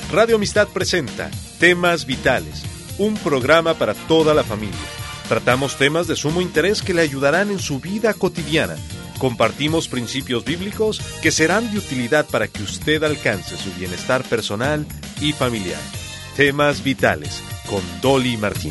Radio Amistad presenta Temas Vitales, un programa para toda la familia. Tratamos temas de sumo interés que le ayudarán en su vida cotidiana. Compartimos principios bíblicos que serán de utilidad para que usted alcance su bienestar personal y familiar. Temas Vitales, con Dolly Martín.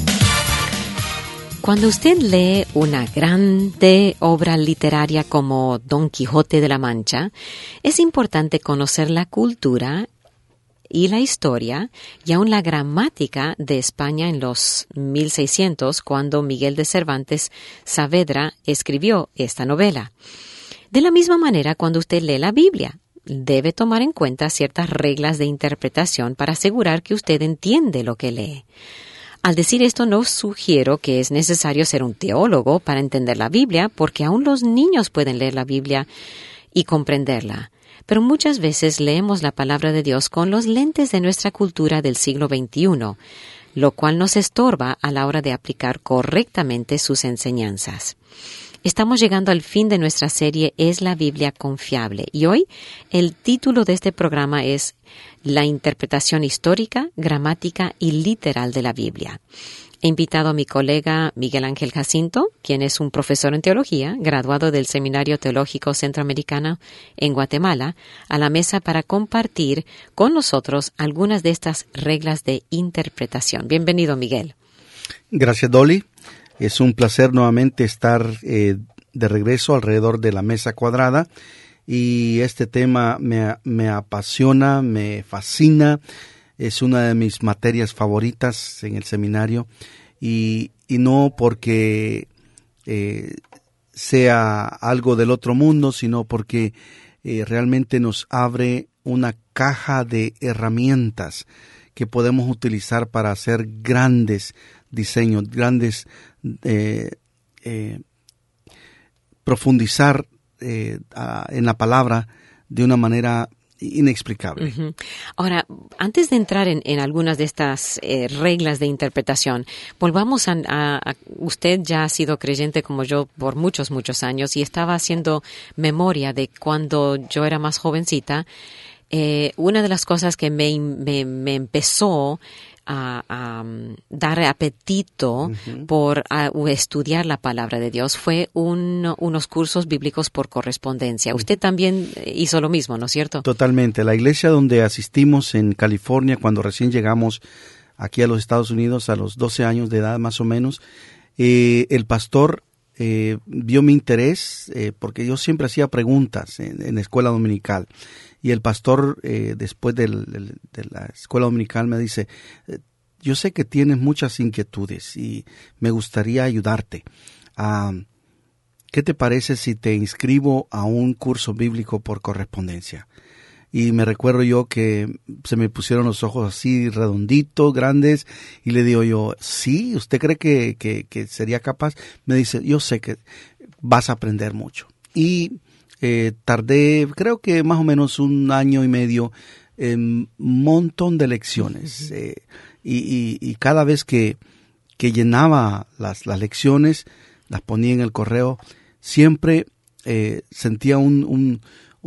Cuando usted lee una grande obra literaria como Don Quijote de la Mancha, es importante conocer la cultura y la historia y aún la gramática de España en los 1600, cuando Miguel de Cervantes Saavedra escribió esta novela. De la misma manera, cuando usted lee la Biblia, debe tomar en cuenta ciertas reglas de interpretación para asegurar que usted entiende lo que lee. Al decir esto, no sugiero que es necesario ser un teólogo para entender la Biblia, porque aún los niños pueden leer la Biblia y comprenderla. Pero muchas veces leemos la palabra de Dios con los lentes de nuestra cultura del siglo XXI, lo cual nos estorba a la hora de aplicar correctamente sus enseñanzas. Estamos llegando al fin de nuestra serie ¿Es la Biblia confiable? Y hoy el título de este programa es La interpretación histórica, gramática y literal de la Biblia. He invitado a mi colega Miguel Ángel Jacinto, quien es un profesor en teología, graduado del Seminario Teológico Centroamericano en Guatemala, a la mesa para compartir con nosotros algunas de estas reglas de interpretación. Bienvenido, Miguel. Gracias, Dolly. Es un placer nuevamente estar de regreso alrededor de la mesa cuadrada, y este tema me apasiona, me fascina. Es una de mis materias favoritas en el seminario, y no porque sea algo del otro mundo, sino porque realmente nos abre una caja de herramientas que podemos utilizar para hacer grandes diseños, profundizar en la palabra de una manera inexplicable. Uh-huh. Ahora, antes de entrar en algunas de estas reglas de interpretación, volvamos a usted ya ha sido creyente como yo por muchos años, y estaba haciendo memoria de cuando yo era más jovencita. Una de las cosas que me empezó a dar apetito uh-huh. por estudiar la palabra de Dios fue unos cursos bíblicos por correspondencia. Usted también hizo lo mismo, ¿no es cierto? Totalmente. La iglesia donde asistimos en California, cuando recién llegamos aquí a los Estados Unidos, a los 12 años de edad más o menos, el pastor vio mi interés, porque yo siempre hacía preguntas en la escuela dominical. Y el pastor, después de la escuela dominical, me dice: yo sé que tienes muchas inquietudes y me gustaría ayudarte. ¿Qué te parece si te inscribo a un curso bíblico por correspondencia? Y me recuerdo yo que se me pusieron los ojos así redonditos, grandes, y le digo yo: ¿sí? ¿Usted cree que sería capaz? Me dice: yo sé que vas a aprender mucho. Y tardé, creo que más o menos 1 año y medio, en un montón de lecciones. Y cada vez que llenaba las lecciones, las ponía en el correo, siempre sentía en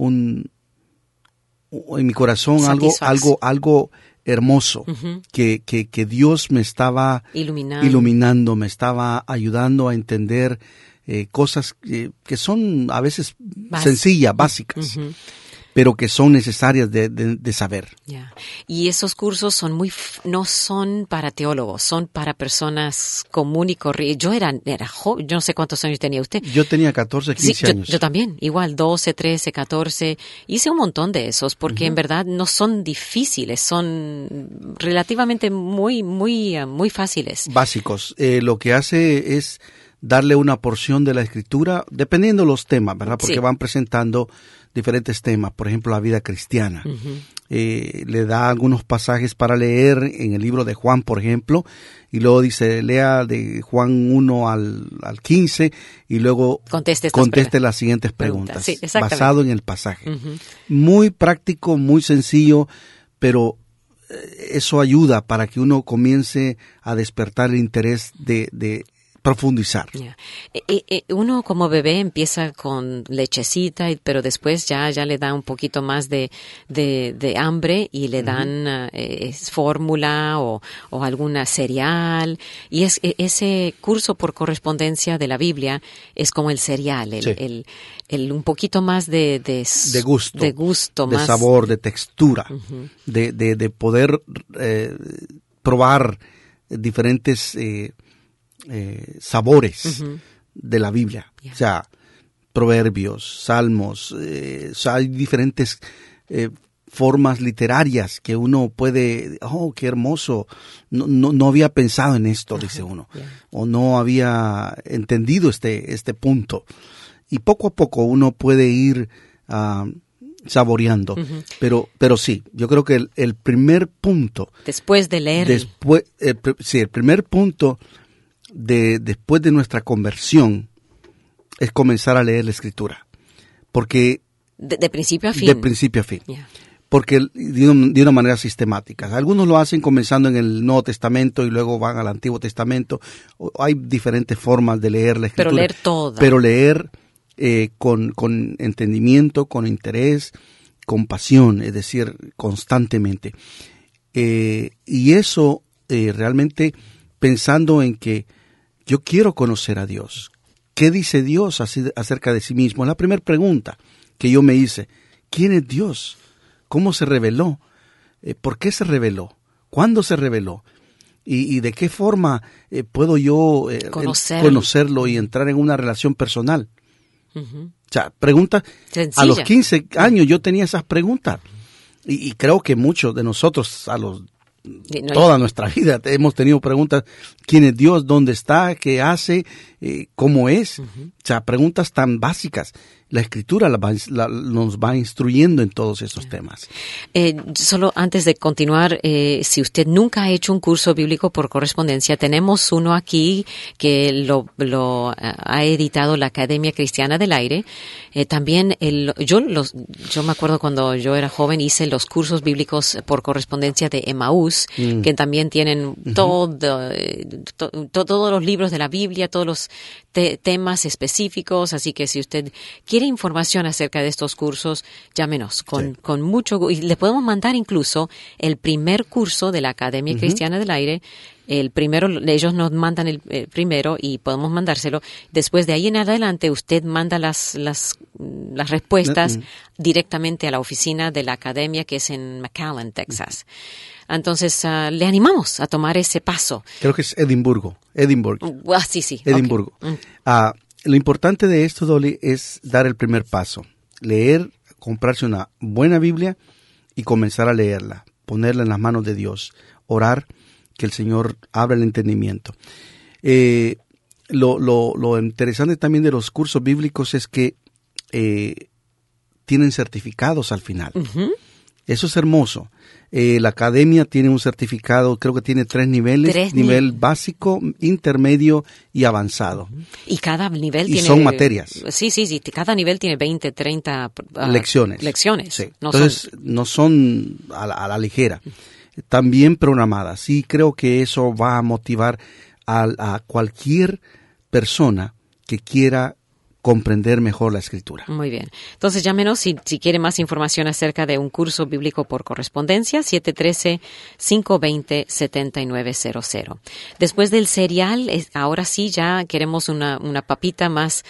mi corazón algo hermoso, uh-huh. que Dios me estaba iluminando, me estaba ayudando a entender cosas que son a veces sencillas, básicas, uh-huh. pero que son necesarias de saber. Yeah. Y esos cursos no son para teólogos, son para personas común y corriente. Yo era joven, yo no sé cuántos años tenía usted. Yo tenía 14, 15 años. Yo también, igual 12, 13, 14. Hice un montón de esos porque uh-huh. en verdad no son difíciles, son relativamente muy fáciles. Básicos. Lo que hace es darle una porción de la Escritura, dependiendo de los temas, ¿verdad? Porque sí. Van presentando diferentes temas, por ejemplo, la vida cristiana. Uh-huh. Le da algunos pasajes para leer en el libro de Juan, por ejemplo, y luego dice: lea de Juan 1 al 15, y luego conteste las siguientes preguntas, sí, basado en el pasaje. Uh-huh. Muy práctico, muy sencillo, pero eso ayuda para que uno comience a despertar el interés de profundizar. Yeah. Uno como bebé empieza con lechecita, pero después ya le da un poquito más de hambre y le dan fórmula o alguna cereal. Y ese curso por correspondencia de la Biblia es como el cereal, el un poquito más de gusto, de más sabor, de textura, de poder probar diferentes sabores de la Biblia. O sea, proverbios, salmos, hay diferentes formas literarias que uno puede, qué hermoso, no había pensado en esto, dice uno, o no había entendido este punto. Y poco a poco uno puede ir saboreando, pero sí, yo creo que el primer punto, después de leer, el primer punto después de nuestra conversión es comenzar a leer la Escritura, porque de principio a fin, yeah. Porque de una manera sistemática. Algunos lo hacen comenzando en el Nuevo Testamento y luego van al Antiguo Testamento. Hay diferentes formas de leer la Escritura, pero leer toda, pero leer con entendimiento, con interés, con pasión, es decir, constantemente. Y eso realmente pensando en que yo quiero conocer a Dios. ¿Qué dice Dios acerca de sí mismo? La primera pregunta que yo me hice, ¿quién es Dios? ¿Cómo se reveló? ¿Por qué se reveló? ¿Cuándo se reveló? ¿Y de qué forma puedo yo conocerlo y entrar en una relación personal? O sea, preguntas. Sencilla. A los 15 años yo tenía esas preguntas. Y creo que muchos de nosotros toda nuestra vida hemos tenido preguntas: ¿quién es Dios? ¿Dónde está? ¿Qué hace? ¿Cómo es? O sea, preguntas tan básicas. La Escritura nos va instruyendo en todos estos temas. Solo antes de continuar, si usted nunca ha hecho un curso bíblico por correspondencia, tenemos uno aquí que lo ha editado la Academia Cristiana del Aire. También yo me acuerdo cuando yo era joven hice los cursos bíblicos por correspondencia de Emmaús, que también tienen todos los libros de la Biblia, todos los temas específicos, así que si usted quiere información acerca de estos cursos, llámenos con mucho gusto. Y le podemos mandar incluso el primer curso de la Academia Cristiana del Aire. El primero, ellos nos mandan el primero y podemos mandárselo. Después de ahí en adelante, usted manda las respuestas directamente a la oficina de la Academia, que es en McAllen, Texas. Entonces, le animamos a tomar ese paso. Creo que es Edimburgo. Sí. Edimburgo. Okay. Lo importante de esto, Dolly, es dar el primer paso. Leer, comprarse una buena Biblia y comenzar a leerla. Ponerla en las manos de Dios. Orar, que el Señor abra el entendimiento. Lo interesante también de los cursos bíblicos es que tienen certificados al final. Eso es hermoso. La academia tiene un certificado, creo que tiene 3 niveles, nivel básico, intermedio y avanzado. Y cada nivel tiene... son materias. Sí, cada nivel tiene 20, 30 lecciones. Sí. Entonces, no son a la ligera. También programadas. Sí, creo que eso va a motivar a cualquier persona que quiera comprender mejor la Escritura. Muy bien. Entonces llámenos si quiere más información acerca de un curso bíblico por correspondencia, 713-520-7900. Después del cereal, ahora sí ya queremos una papita más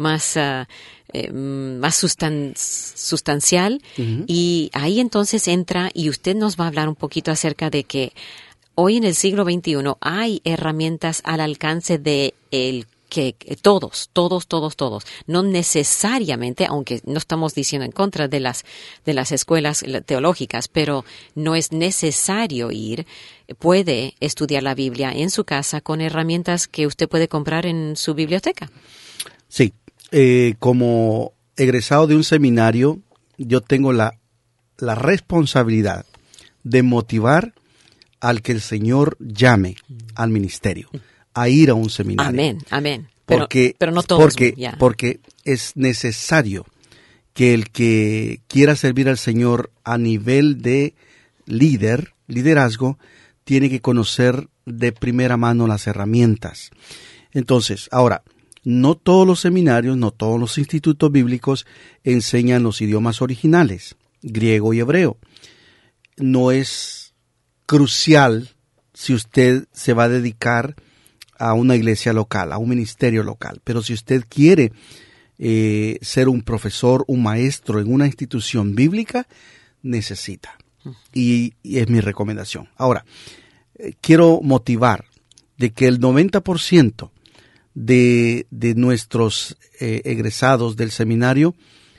sustancial, y ahí entonces entra y usted nos va a hablar un poquito acerca de que hoy en el siglo XXI hay herramientas al alcance de que todos, no necesariamente, aunque no estamos diciendo en contra de las escuelas teológicas, pero no es necesario puede estudiar la Biblia en su casa con herramientas que usted puede comprar en su biblioteca. Sí, como egresado de un seminario, yo tengo la responsabilidad de motivar al que el Señor llame al ministerio a ir a un seminario. Amén. Pero no todos. Porque es necesario que el que quiera servir al Señor a nivel de liderazgo, tiene que conocer de primera mano las herramientas. Entonces, ahora, no todos los seminarios, no todos los institutos bíblicos enseñan los idiomas originales, griego y hebreo. No es crucial si usted se va a dedicar a una iglesia local, a un ministerio local. Pero si usted quiere ser un profesor, un maestro en una institución bíblica, necesita. Y es mi recomendación. Ahora, quiero motivar de que el 90% de nuestros egresados del seminario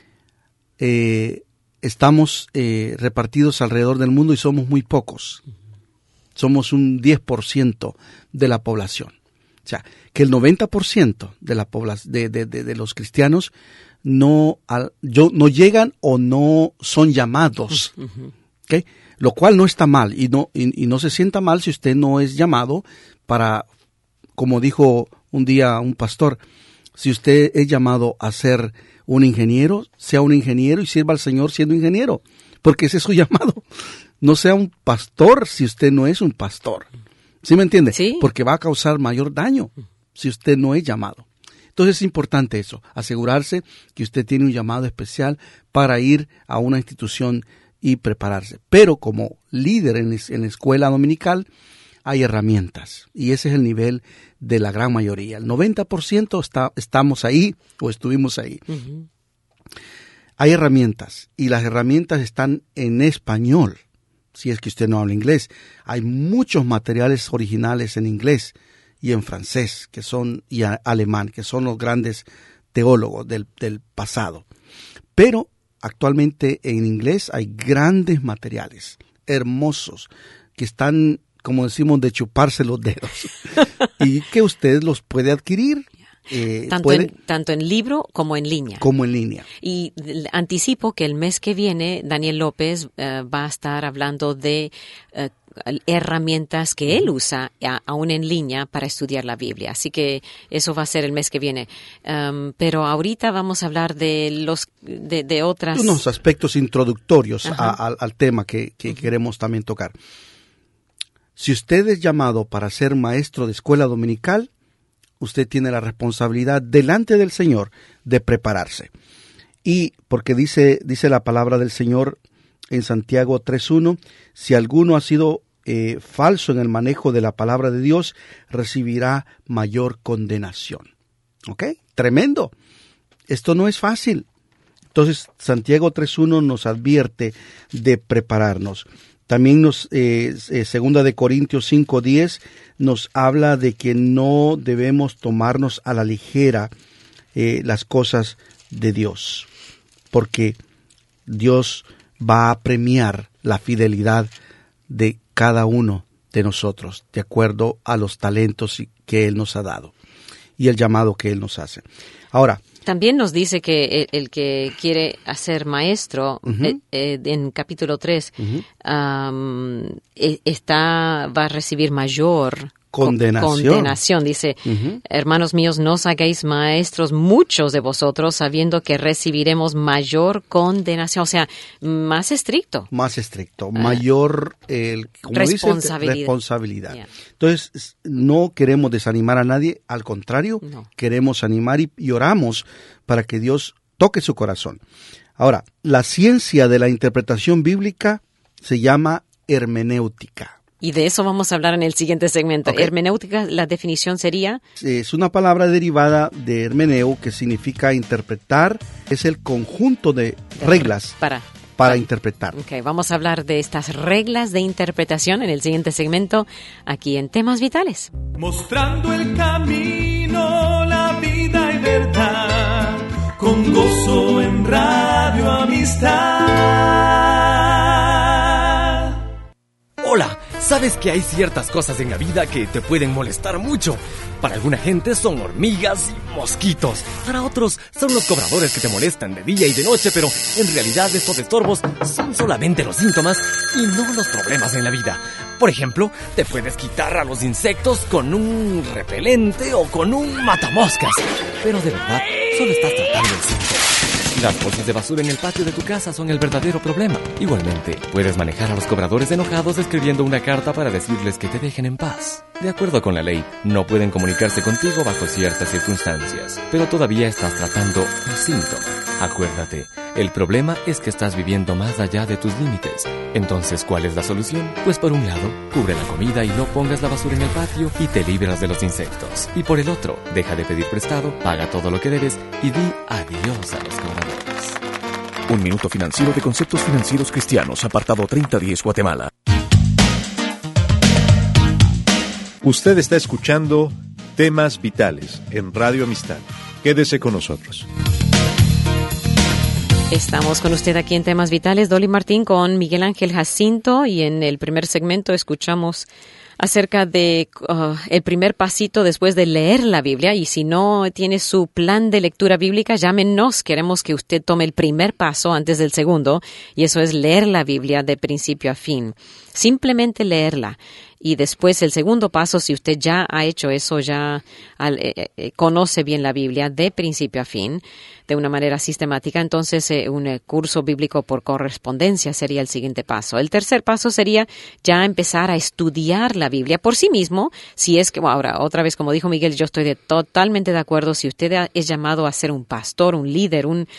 estamos repartidos alrededor del mundo y somos muy pocos. Somos un 10% de la población. O sea, que el 90% de la de los cristianos no llegan o no son llamados. ¿Okay? Lo cual no está mal y no se sienta mal si usted no es llamado para, como dijo un día un pastor, si usted es llamado a ser un ingeniero, sea un ingeniero y sirva al Señor siendo ingeniero, porque ese es su llamado. No sea un pastor si usted no es un pastor. ¿Sí me entiende? Sí. Porque va a causar mayor daño si usted no es llamado. Entonces es importante eso, asegurarse que usted tiene un llamado especial para ir a una institución y prepararse. Pero como líder en la escuela dominical hay herramientas y ese es el nivel de la gran mayoría. El 90% estamos ahí o estuvimos ahí. Uh-huh. Hay herramientas y las herramientas están en español. Si es que usted no habla inglés, hay muchos materiales originales en inglés y en francés y alemán, que son los grandes teólogos del pasado. Pero actualmente en inglés hay grandes materiales, hermosos, que están, como decimos, de chuparse los dedos, y que usted los puede adquirir. Tanto en libro como en línea. Como en línea. Y anticipo que el mes que viene Daniel López va a estar hablando de herramientas que él usa aún en línea para estudiar la Biblia. Así que eso va a ser el mes que viene. Pero ahorita vamos a hablar de otras... unos aspectos introductorios al tema que queremos también tocar. Si usted es llamado para ser maestro de escuela dominical, usted tiene la responsabilidad delante del Señor de prepararse. Y porque dice la palabra del Señor en Santiago 3:1, si alguno ha sido falso en el manejo de la palabra de Dios, recibirá mayor condenación. ¿Ok? Tremendo. Esto no es fácil. Entonces, Santiago 3:1 nos advierte de prepararnos. También segunda de Corintios 5:10 nos habla de que no debemos tomarnos a la ligera las cosas de Dios, porque Dios va a premiar la fidelidad de cada uno de nosotros, de acuerdo a los talentos que Él nos ha dado y el llamado que Él nos hace. Ahora, también nos dice que el que quiere ser maestro, en capítulo 3, va a recibir mayor condenación. Dice, hermanos míos, no os hagáis maestros muchos de vosotros, sabiendo que recibiremos mayor condenación. O sea, más estricto. Mayor responsabilidad. Yeah. Entonces, no queremos desanimar a nadie, al contrario, queremos animar y oramos para que Dios toque su corazón. Ahora, la ciencia de la interpretación bíblica se llama hermenéutica. Y de eso vamos a hablar en el siguiente segmento. Okay. Hermenéutica, la definición sería... Es una palabra derivada de hermeneu, que significa interpretar. Es el conjunto de reglas para interpretar. Okay, vamos a hablar de estas reglas de interpretación en el siguiente segmento, aquí en Temas Vitales. Mostrando el camino, la vida y verdad, con gozo en Radio Amistad. Hola, ¿sabes que hay ciertas cosas en la vida que te pueden molestar mucho? Para alguna gente son hormigas y mosquitos. Para otros son los cobradores que te molestan de día y de noche, pero en realidad estos estorbos son solamente los síntomas y no los problemas en la vida. Por ejemplo, te puedes quitar a los insectos con un repelente o con un matamoscas, pero de verdad solo estás tratando el síntoma. Las bolsas de basura en el patio de tu casa son el verdadero problema. Igualmente, puedes manejar a los cobradores enojados escribiendo una carta para decirles que te dejen en paz. De acuerdo con la ley, no pueden comunicarse contigo bajo ciertas circunstancias, pero todavía estás tratando un síntoma. Acuérdate, el problema es que estás viviendo más allá de tus límites. Entonces, ¿cuál es la solución? Pues por un lado, cubre la comida y no pongas la basura en el patio y te libras de los insectos. Y por el otro, deja de pedir prestado, paga todo lo que debes y di adiós a los cobradores. Un minuto financiero de Conceptos Financieros Cristianos, apartado 3010, Guatemala. Usted está escuchando Temas Vitales en Radio Amistad. Quédese con nosotros. Estamos con usted aquí en Temas Vitales, Dolly Martín con Miguel Ángel Jacinto, y en el primer segmento escuchamos acerca de el primer pasito después de leer la Biblia. Y si no tiene su plan de lectura bíblica, llámenos. Queremos que usted tome el primer paso antes del segundo, y eso es leer la Biblia de principio a fin. Simplemente leerla. Y después el segundo paso, si usted ya ha hecho eso, ya conoce bien la Biblia de principio a fin, de una manera sistemática, entonces un curso bíblico por correspondencia sería el siguiente paso. El tercer paso sería ya empezar a estudiar la Biblia por sí mismo, si es que, ahora, otra vez, como dijo Miguel, yo estoy totalmente de acuerdo. Si usted es llamado a ser un pastor, un líder, un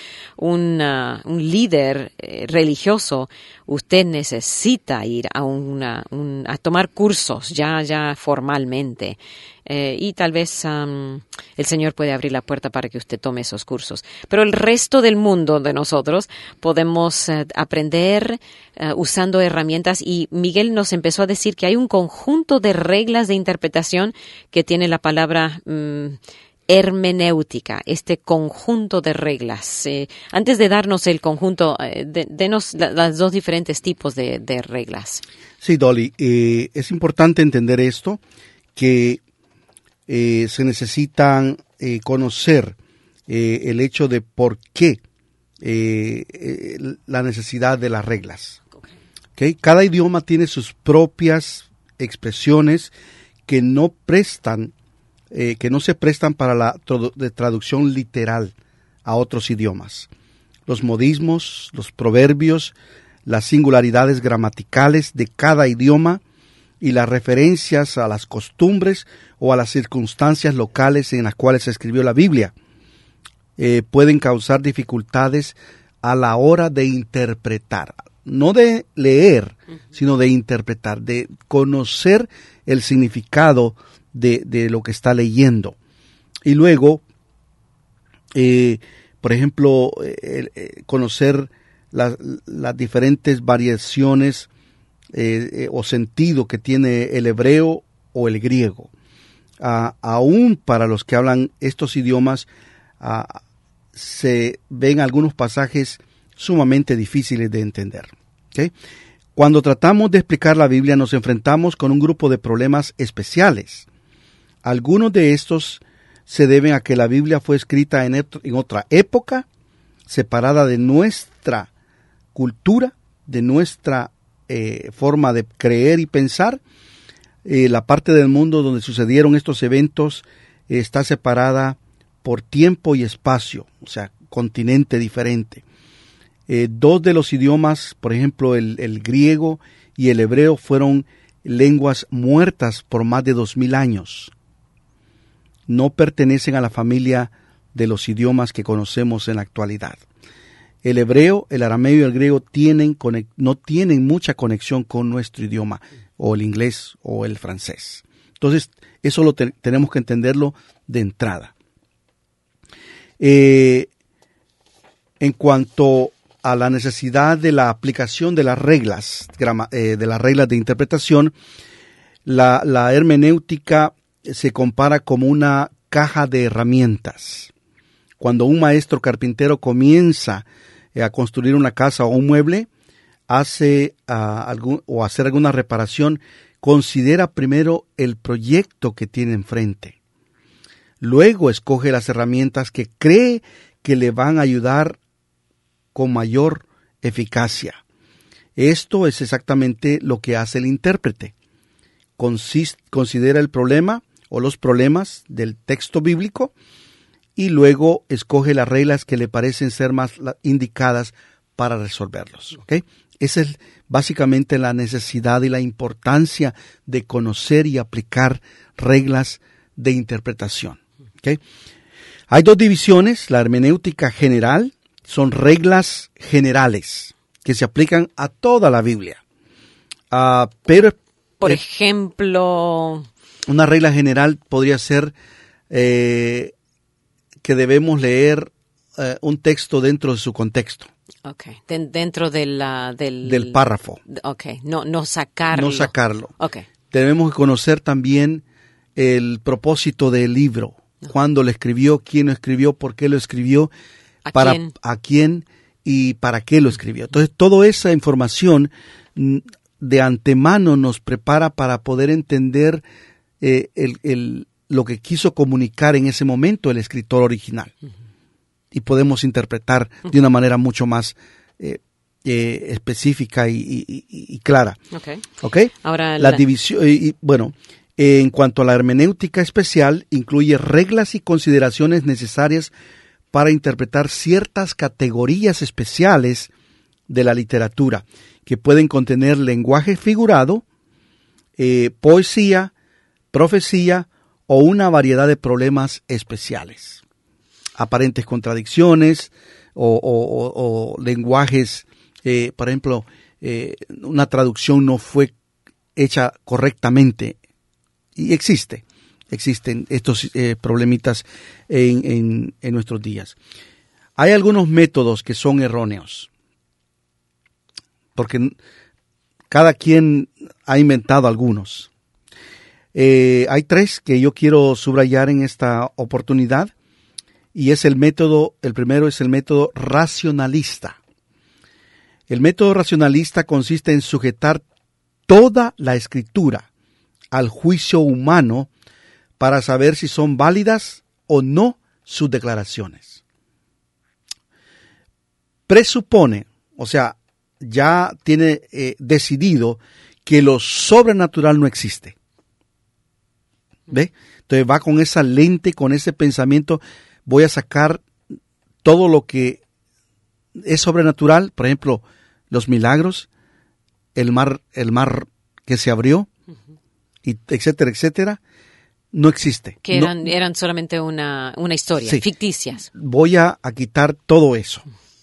líder religioso, usted necesita ir a tomar cursos ya formalmente. Y tal vez el Señor puede abrir la puerta para que usted tome esos cursos. Pero el resto del mundo de nosotros podemos aprender usando herramientas. Y Miguel nos empezó a decir que hay un conjunto de reglas de interpretación que tiene la palabra hermenéutica, este conjunto de reglas. Antes de darnos el conjunto, denos los dos diferentes tipos de reglas. Sí, Dolly, es importante entender esto, que se necesitan conocer el hecho de por qué la necesidad de las reglas. ¿Okay? Cada idioma tiene sus propias expresiones que no se prestan para la traducción literal a otros idiomas. Los modismos, los proverbios, las singularidades gramaticales de cada idioma y las referencias a las costumbres o a las circunstancias locales en las cuales se escribió la Biblia pueden causar dificultades a la hora de interpretar, no de leer, sino de interpretar, de conocer el significado de lo que está leyendo. Y luego, por ejemplo, conocer las diferentes variaciones o sentido que tiene el hebreo o el griego. Aún para los que hablan estos idiomas, se ven algunos pasajes sumamente difíciles de entender. ¿Okay? Cuando tratamos de explicar la Biblia, nos enfrentamos con un grupo de problemas especiales. Algunos de estos se deben a que la Biblia fue escrita en otra época, separada de nuestra cultura, de nuestra forma de creer y pensar. La parte del mundo donde sucedieron estos eventos está separada por tiempo y espacio, o sea, continente diferente. Dos de los idiomas, por ejemplo, el griego y el hebreo, fueron lenguas muertas por más de 2000 años. No pertenecen a la familia de los idiomas que conocemos en la actualidad. El hebreo, el arameo y el griego no tienen mucha conexión con nuestro idioma, o el inglés o el francés. Entonces, eso tenemos que entenderlo de entrada. En cuanto a la necesidad de la aplicación de las reglas, de interpretación, la hermenéutica se compara como una caja de herramientas. Cuando un maestro carpintero comienza a construir una casa o un mueble, hacer alguna reparación, considera primero el proyecto que tiene enfrente. Luego escoge las herramientas que cree que le van a ayudar con mayor eficacia. Esto es exactamente lo que hace el intérprete. Considera el problema o los problemas del texto bíblico y luego escoge las reglas que le parecen ser más indicadas para resolverlos. ¿Okay? Esa es básicamente la necesidad y la importancia de conocer y aplicar reglas de interpretación. ¿Okay? Hay dos divisiones: la hermenéutica general, son reglas generales que se aplican a toda la Biblia. Pero por ejemplo, una regla general podría ser que debemos leer un texto dentro de su contexto. Okay. Dentro del párrafo. Okay. No sacarlo. No sacarlo. Okay. Debemos conocer también el propósito del libro. No. Cuándo lo escribió, quién lo escribió, por qué lo escribió, a quién y para qué lo escribió. Entonces, toda esa información de antemano nos prepara para poder entender lo que quiso comunicar en ese momento el escritor original. Uh-huh. Y podemos interpretar de una manera mucho más específica y clara. Okay. ¿Okay? Ahora la división, en cuanto a la hermenéutica especial, incluye reglas y consideraciones necesarias para interpretar ciertas categorías especiales de la literatura, que pueden contener lenguaje figurado, poesía, profecía o una variedad de problemas especiales. Aparentes contradicciones o lenguajes, por ejemplo, una traducción no fue hecha correctamente. Y existen estos problemitas en nuestros días. Hay algunos métodos que son erróneos, porque cada quien ha inventado algunos. Hay tres que yo quiero subrayar en esta oportunidad, y el primero es el método racionalista. El método racionalista consiste en sujetar toda la escritura al juicio humano para saber si son válidas o no sus declaraciones. Presupone, o sea, ya tiene decidido que lo sobrenatural no existe. ¿Ve? Entonces va con esa lente, con ese pensamiento, voy a sacar todo lo que es sobrenatural, por ejemplo, los milagros, el mar que se abrió, y etcétera, etcétera, no existe. Que eran solamente una historia, sí, ficticias. Voy a quitar todo eso.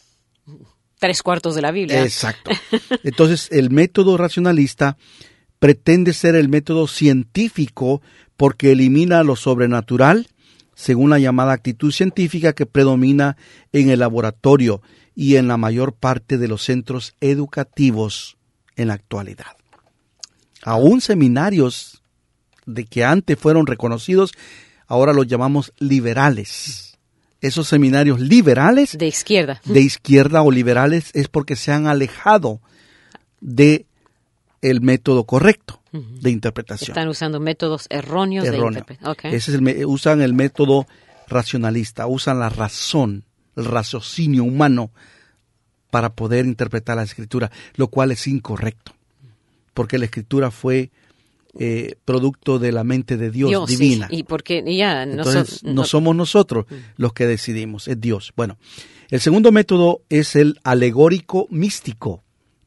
3/4 de la Biblia. Exacto. Entonces, el método racionalista pretende ser el método científico porque elimina lo sobrenatural, según la llamada actitud científica que predomina en el laboratorio y en la mayor parte de los centros educativos en la actualidad. Aún seminarios de que antes fueron reconocidos, ahora los llamamos liberales. Esos seminarios liberales de izquierda o liberales es porque se han alejado de el método correcto de interpretación. Están usando métodos erróneos de interpretación. Okay. Usan el método racionalista, usan la razón, el raciocinio humano para poder interpretar la escritura, lo cual es incorrecto, porque la escritura fue producto de la mente de Dios divina. Sí, y porque ya entonces, no somos nosotros los que decidimos, es Dios. Bueno, el segundo método es el alegórico místico.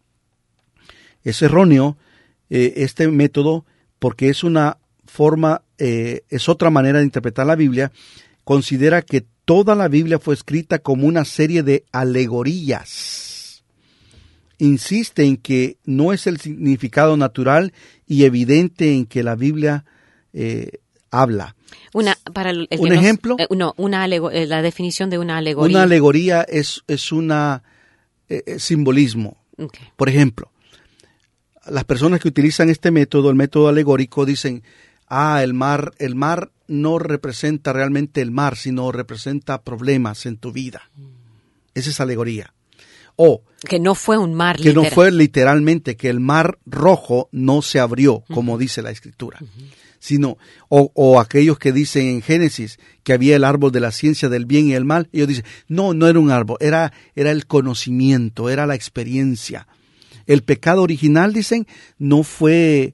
Es erróneo este método porque es una forma, es otra manera de interpretar la Biblia. Considera que toda la Biblia fue escrita como una serie de alegorías. Insiste en que no es el significado natural y evidente en que la Biblia habla. ¿Un ejemplo? La definición de una alegoría. Una alegoría es una simbolismo. Okay. Por ejemplo, las personas que utilizan este método, el método alegórico, dicen, el mar no representa realmente el mar, sino representa problemas en tu vida. Esa es alegoría. O que no fue un mar literal. Que no fue literalmente, que el mar rojo no se abrió, como dice la Escritura. Sino, o aquellos que dicen en Génesis que había el árbol de la ciencia del bien y el mal, ellos dicen, no era un árbol, era el conocimiento, era la experiencia. El pecado original, dicen, no fue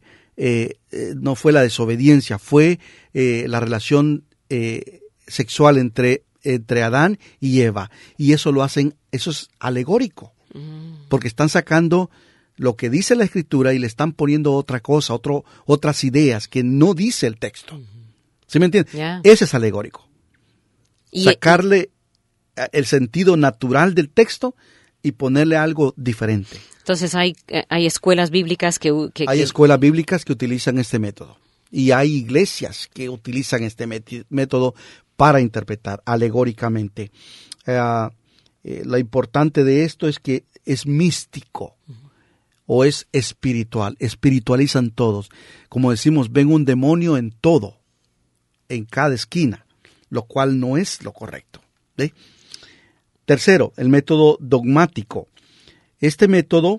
la desobediencia, fue la relación sexual entre entre Adán y Eva. Y eso es alegórico, porque están sacando lo que dice la Escritura y le están poniendo otra cosa, otras ideas que no dice el texto. ¿Sí me entiendes? Yeah. Ese es alegórico. Sacarle el sentido natural del texto y ponerle algo diferente. Entonces hay escuelas bíblicas Hay escuelas bíblicas que utilizan este método. Y hay iglesias que utilizan este método para interpretar alegóricamente. Lo importante de esto es que es místico o es espiritual. Espiritualizan todos. Como decimos, ven un demonio en todo, en cada esquina, lo cual no es lo correcto. ¿Sí? Tercero, el método dogmático. Este método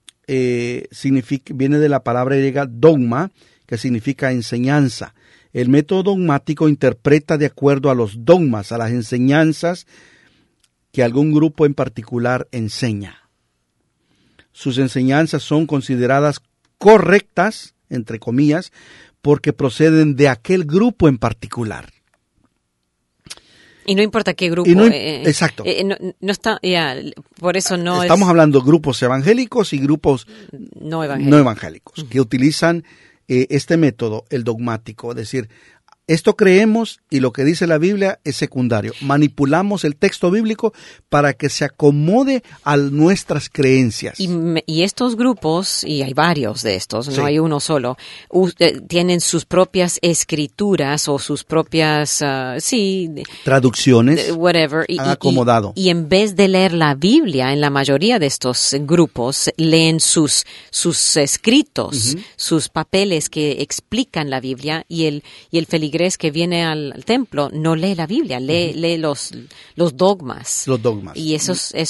viene de la palabra griega dogma, que significa enseñanza. El método dogmático interpreta de acuerdo a los dogmas, a las enseñanzas que algún grupo en particular enseña. Sus enseñanzas son consideradas correctas, entre comillas, porque proceden de aquel grupo en particular. Y no importa qué grupo. Exacto. No está, por eso no estamos hablando de grupos evangélicos y grupos no evangélicos que utilizan este método, el dogmático, es decir, esto creemos y lo que dice la Biblia es secundario. Manipulamos el texto bíblico para que se acomode a nuestras creencias. Y estos grupos, y hay varios de estos, Sí. no hay uno solo, tienen sus propias escrituras o sus propias, traducciones whatever. han acomodado. Y en vez de leer la Biblia, en la mayoría de estos grupos, leen sus escritos, sus papeles que explican la Biblia, y el feligrés que viene al templo no lee la Biblia, lee los dogmas. Los dogmas. Y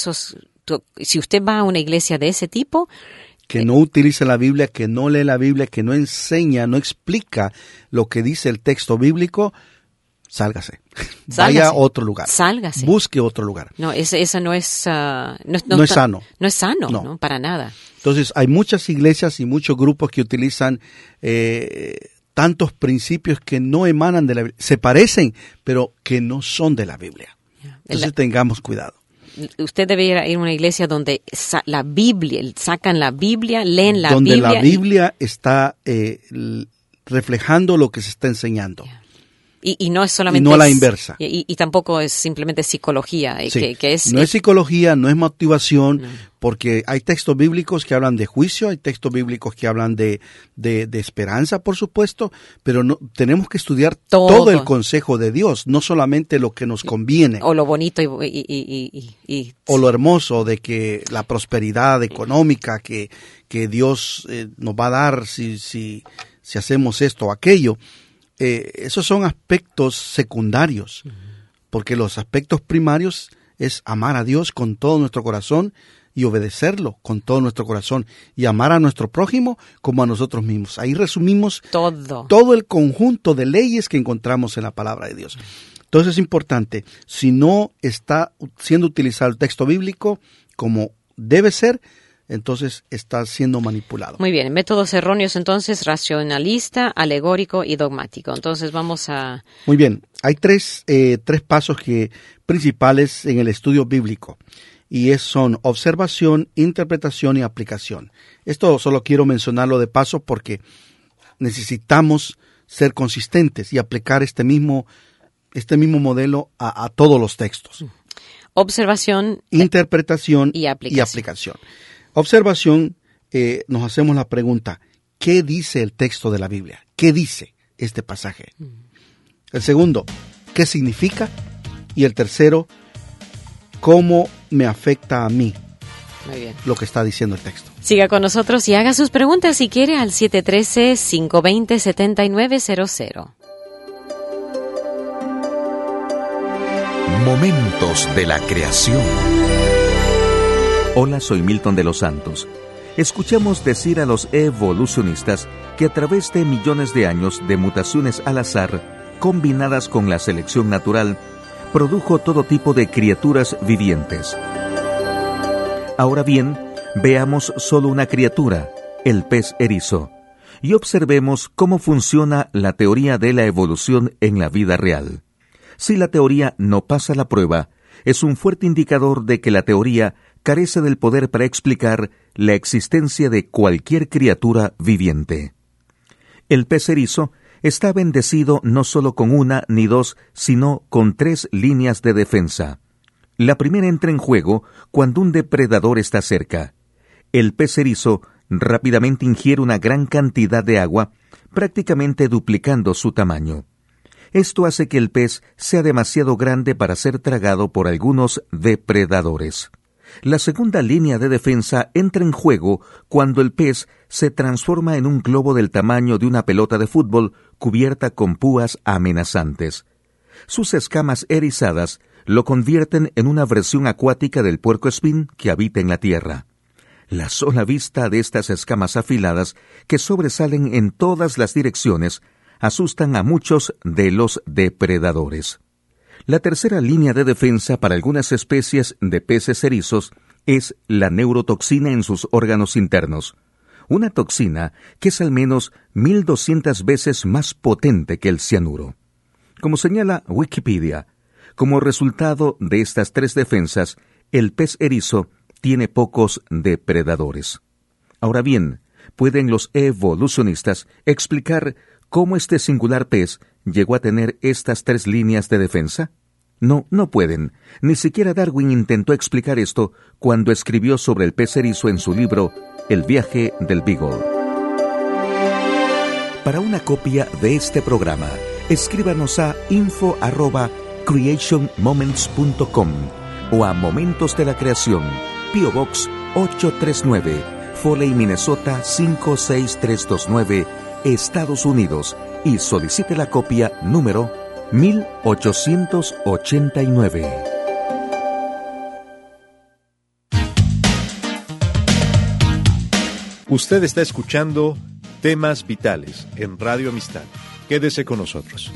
si usted va a una iglesia de ese tipo, que no utiliza la Biblia, que no lee la Biblia, que no enseña, no explica lo que dice el texto bíblico, sálgase. Vaya a otro lugar. Sálgase. Busque otro lugar. No, esa no es... no es sano. No es sano, No. ¿no? Para nada. Entonces, hay muchas iglesias y muchos grupos que utilizan tantos principios que no emanan de la Biblia. Se parecen, pero que no son de la Biblia. Entonces, tengamos cuidado. Usted debería ir a una iglesia donde la Biblia, sacan la Biblia, leen la donde Biblia. Donde la Biblia está reflejando lo que se está enseñando. Y no es solamente... Y no a la inversa. Y tampoco es simplemente psicología. Sí. Que no es psicología, no es motivación, porque hay textos bíblicos que hablan de juicio, hay textos bíblicos que hablan de esperanza, por supuesto, pero no tenemos que estudiar todo el consejo de Dios, no solamente lo que nos conviene. O lo bonito o lo hermoso de que la prosperidad económica que Dios nos va a dar si hacemos esto o aquello. Esos son aspectos secundarios, porque los aspectos primarios es amar a Dios con todo nuestro corazón y obedecerlo con todo nuestro corazón y amar a nuestro prójimo como a nosotros mismos. Ahí resumimos todo el conjunto de leyes que encontramos en la palabra de Dios. Entonces es importante, si no está siendo utilizado el texto bíblico como debe ser, entonces está siendo manipulado. Muy bien, métodos erróneos entonces, racionalista, alegórico y dogmático. Entonces vamos a... Muy bien, hay tres pasos principales en el estudio bíblico y son observación, interpretación y aplicación. Esto solo quiero mencionarlo de paso porque necesitamos ser consistentes y aplicar este mismo modelo a todos los textos. Observación, interpretación y aplicación. Observación, nos hacemos la pregunta, ¿qué dice el texto de la Biblia? ¿Qué dice este pasaje? El segundo, ¿qué significa? Y el tercero, ¿cómo me afecta a mí? Muy bien. Lo que está diciendo el texto. Siga con nosotros y haga sus preguntas si quiere al 713-520-7900. Momentos de la creación. Hola, soy Milton de los Santos. Escuchamos decir a los evolucionistas que a través de millones de años de mutaciones al azar, combinadas con la selección natural, produjo todo tipo de criaturas vivientes. Ahora bien, veamos solo una criatura, el pez erizo, y observemos cómo funciona la teoría de la evolución en la vida real. Si la teoría no pasa la prueba, es un fuerte indicador de que la teoría carece del poder para explicar la existencia de cualquier criatura viviente. El pez erizo está bendecido no solo con una ni dos, sino con 3 líneas de defensa. La primera entra en juego cuando un depredador está cerca. El pez erizo rápidamente ingiere una gran cantidad de agua, prácticamente duplicando su tamaño. Esto hace que el pez sea demasiado grande para ser tragado por algunos depredadores. La segunda línea de defensa entra en juego cuando el pez se transforma en un globo del tamaño de una pelota de fútbol cubierta con púas amenazantes. Sus escamas erizadas lo convierten en una versión acuática del puercoespín que habita en la tierra. La sola vista de estas escamas afiladas, que sobresalen en todas las direcciones, asustan a muchos de los depredadores. La tercera línea de defensa para algunas especies de peces erizos es la neurotoxina en sus órganos internos, una toxina que es al menos 1.200 veces más potente que el cianuro. Como señala Wikipedia, como resultado de estas 3 defensas, el pez erizo tiene pocos depredadores. Ahora bien, ¿pueden los evolucionistas explicar cómo este singular pez llegó a tener estas 3 líneas de defensa? No pueden. Ni siquiera Darwin intentó explicar esto cuando escribió sobre el pez erizo en su libro El viaje del Beagle. Para una copia de este programa, escríbanos a info@creationmoments.com o a Momentos de la Creación, P.O. Box 839, Foley, Minnesota 56329, Estados Unidos, y solicite la copia número 1889. Usted está escuchando Temas Vitales en Radio Amistad. Quédese con nosotros.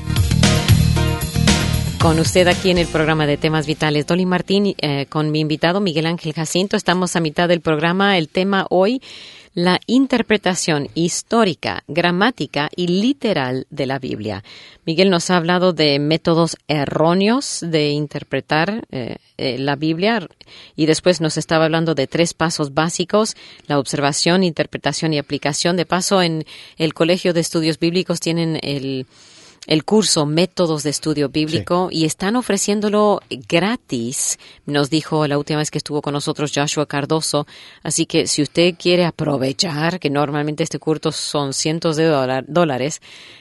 Con usted aquí en el programa de Temas Vitales, Dolly Martín, con mi invitado Miguel Ángel Jacinto. Estamos a mitad del programa. El tema hoy, la interpretación histórica, gramática y literal de la Biblia. Miguel nos ha hablado de métodos erróneos de interpretar la Biblia, y después nos estaba hablando de 3 pasos básicos: la observación, interpretación y aplicación. De paso, en el Colegio de Estudios Bíblicos tienen el curso Métodos de Estudio Bíblico, sí, y están ofreciéndolo gratis, nos dijo la última vez que estuvo con nosotros Joshua Cardoso. Así que si usted quiere aprovechar, que normalmente este curso son cientos de dólares,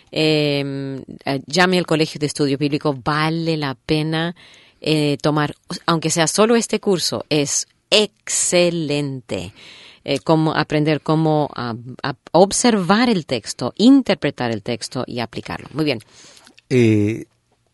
llame al Colegio de Estudio Bíblico. Vale la pena tomar, aunque sea solo este curso, es excelente. Cómo aprender cómo observar el texto, interpretar el texto y aplicarlo. Muy bien. El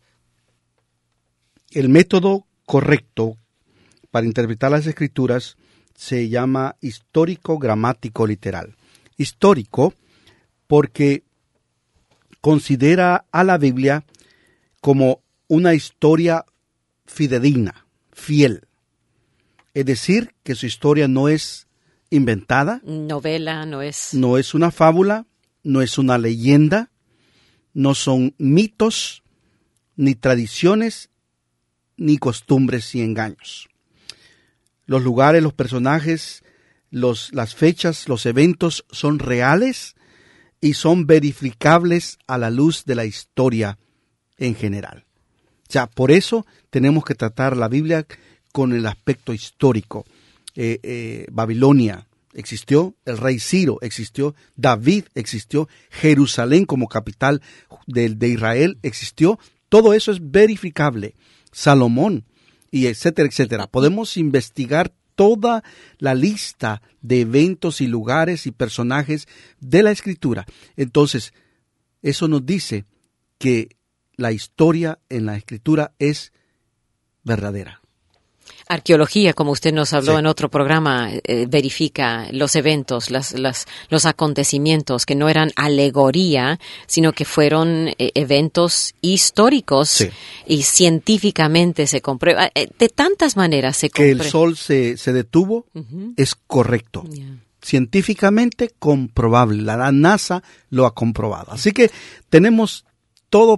método correcto para interpretar las Escrituras se llama histórico, gramático, literal. Histórico porque considera a la Biblia como una historia fidedigna, fiel. Es decir, que su historia no es inventada. Novela, no es una fábula, no es una leyenda, no son mitos, ni tradiciones, ni costumbres y engaños. Los lugares, los personajes, las fechas, los eventos son reales y son verificables a la luz de la historia en general. O sea, por eso tenemos que tratar la Biblia con el aspecto histórico. Babilonia existió, el rey Ciro existió, David existió, Jerusalén como capital de Israel existió. Todo eso es verificable. Salomón, y etcétera, etcétera. Podemos investigar toda la lista de eventos y lugares y personajes de la Escritura. Entonces, eso nos dice que la historia en la Escritura es verdadera. Arqueología, como usted nos habló, sí, en otro programa, verifica los eventos, los acontecimientos que no eran alegoría, sino que fueron eventos históricos, sí, y científicamente se comprueba. De tantas maneras se comprueba. Que el sol se detuvo, es correcto. Yeah. Científicamente comprobable. La NASA lo ha comprobado. Así que tenemos todo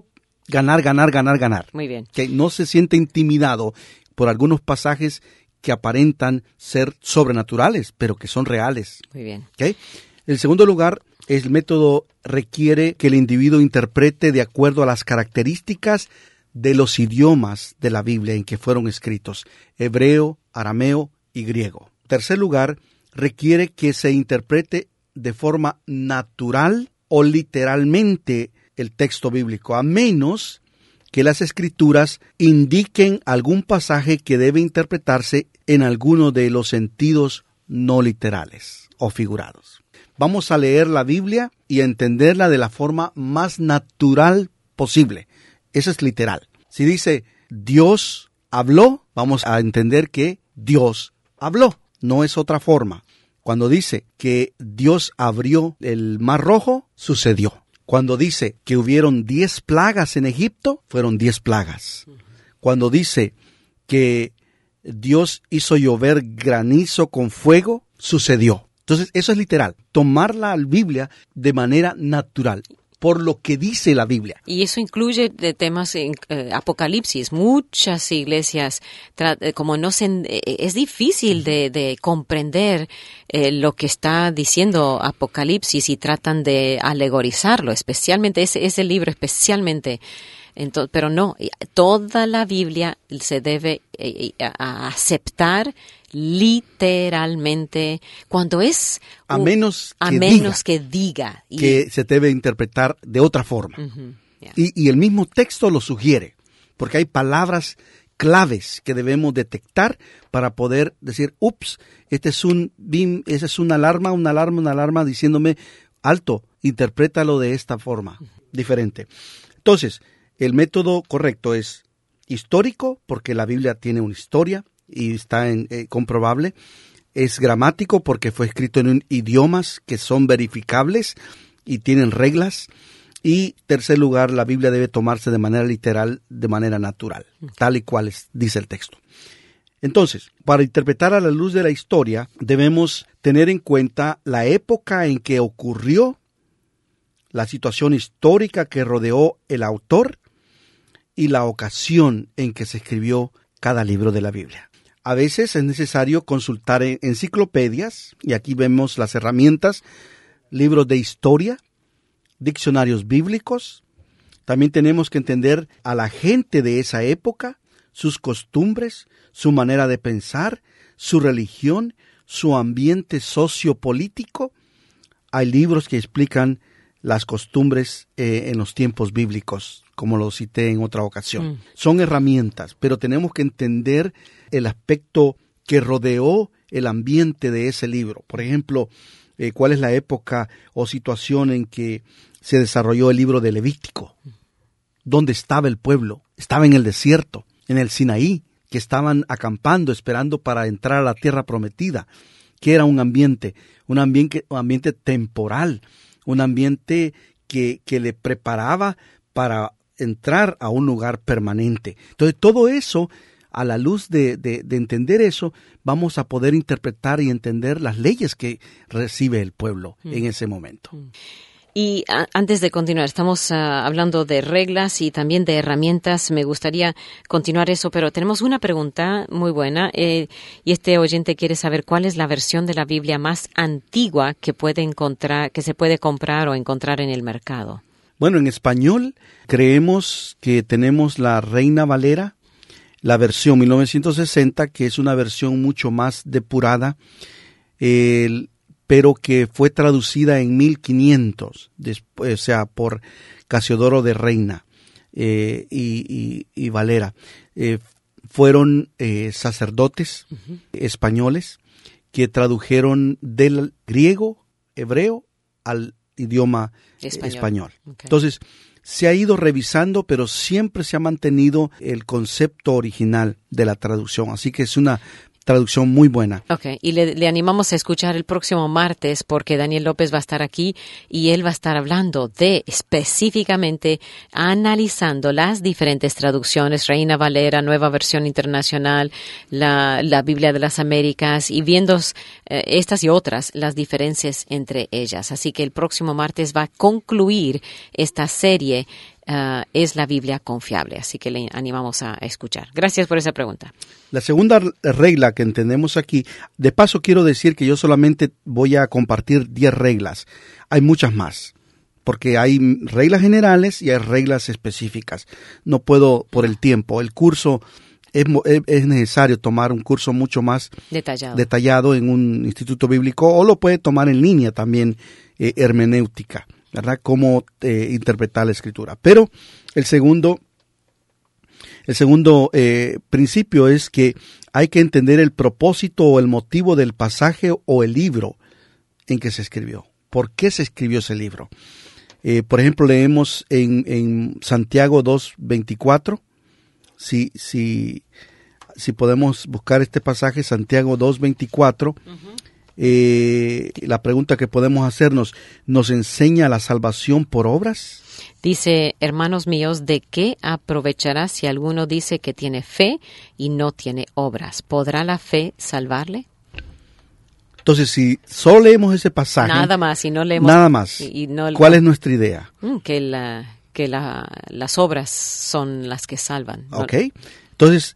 ganar, ganar, ganar, ganar. Muy bien. Que no se siente intimidado por algunos pasajes que aparentan ser sobrenaturales, pero que son reales. Muy bien. ¿Okay? En segundo lugar, el método requiere que el individuo interprete de acuerdo a las características de los idiomas de la Biblia en que fueron escritos: hebreo, arameo y griego. En tercer lugar, requiere que se interprete de forma natural o literalmente el texto bíblico, a menos que las escrituras indiquen algún pasaje que debe interpretarse en alguno de los sentidos no literales o figurados. Vamos a leer la Biblia y a entenderla de la forma más natural posible. Eso es literal. Si dice Dios habló, vamos a entender que Dios habló. No es otra forma. Cuando dice que Dios abrió el Mar Rojo, sucedió. Cuando dice que hubieron 10 plagas en Egipto, fueron 10 plagas. Cuando dice que Dios hizo llover granizo con fuego, sucedió. Entonces, eso es literal. Tomar la Biblia de manera natural, por lo que dice la Biblia. Y eso incluye de temas en Apocalipsis. Muchas iglesias, como no se, es difícil de comprender lo que está diciendo Apocalipsis y tratan de alegorizarlo, especialmente ese libro, especialmente. Pero no, toda la Biblia se debe aceptar literalmente cuando es a menos que diga y que se debe interpretar de otra forma. Yeah. Y el mismo texto lo sugiere, porque hay palabras claves que debemos detectar para poder decir, ups, esa es una alarma diciéndome, alto, interprétalo de esta forma, diferente. Entonces, el método correcto es histórico, porque la Biblia tiene una historia y está comprobable. Es gramático, porque fue escrito en idiomas que son verificables y tienen reglas. Y tercer lugar, la Biblia debe tomarse de manera literal, de manera natural, tal y cual dice el texto. Entonces, para interpretar a la luz de la historia, debemos tener en cuenta la época en que ocurrió, la situación histórica que rodeó el autor y la ocasión en que se escribió cada libro de la Biblia. A veces es necesario consultar enciclopedias, y aquí vemos las herramientas, libros de historia, diccionarios bíblicos. También tenemos que entender a la gente de esa época, sus costumbres, su manera de pensar, su religión, su ambiente sociopolítico. Hay libros que explican las costumbres en los tiempos bíblicos, como lo cité en otra ocasión. Son herramientas, pero tenemos que entender el aspecto que rodeó el ambiente de ese libro. Por ejemplo, cuál es la época o situación en que se desarrolló el libro de Levítico. ¿Dónde estaba el pueblo? Estaba en el desierto, en el Sinaí, que estaban acampando, esperando para entrar a la tierra prometida. ¿Qué era un ambiente? Un ambiente temporal, un ambiente que le preparaba para entrar a un lugar permanente. Entonces, todo eso, a la luz de entender eso, vamos a poder interpretar y entender las leyes que recibe el pueblo en ese momento. Y antes de continuar, estamos hablando de reglas y también de herramientas. Me gustaría continuar eso, pero tenemos una pregunta muy buena y este oyente quiere saber cuál es la versión de la Biblia más antigua que se puede comprar o encontrar en el mercado. Bueno, en español creemos que tenemos la Reina Valera, la versión 1960, que es una versión mucho más depurada, pero que fue traducida en 1500, después, o sea, por Casiodoro de Reina y Valera. Fueron sacerdotes españoles que tradujeron del griego, hebreo, al idioma español. Okay. Entonces, se ha ido revisando, pero siempre se ha mantenido el concepto original de la traducción. Así que es una traducción muy buena. Okay, y le animamos a escuchar el próximo martes porque Daniel López va a estar aquí y él va a estar hablando específicamente analizando las diferentes traducciones, Reina Valera, Nueva Versión Internacional, la Biblia de las Américas y viendo estas y otras, las diferencias entre ellas. Así que el próximo martes va a concluir esta serie es la Biblia confiable. Así que le animamos a escuchar. Gracias por esa pregunta. La segunda regla que entendemos aquí, de paso quiero decir que yo solamente voy a compartir 10 reglas. Hay muchas más, porque hay reglas generales y hay reglas específicas. No puedo por el tiempo. El curso es necesario tomar un curso mucho más detallado en un instituto bíblico, o lo puede tomar en línea también, hermenéutica, ¿verdad? Cómo interpretar la Escritura. Pero el segundo principio es que hay que entender el propósito o el motivo del pasaje o el libro en que se escribió. ¿Por qué se escribió ese libro? Por ejemplo, leemos en Santiago 2:24. Si podemos buscar este pasaje, Santiago 2:24, la pregunta que podemos hacernos, ¿nos enseña la salvación por obras? Dice, hermanos míos, ¿de qué aprovechará si alguno dice que tiene fe y no tiene obras? ¿Podrá la fe salvarle? Entonces, si solo leemos ese pasaje, nada más, y no leemos nada más, ¿cuál es nuestra idea? Que las obras son las que salvan. Ok, entonces,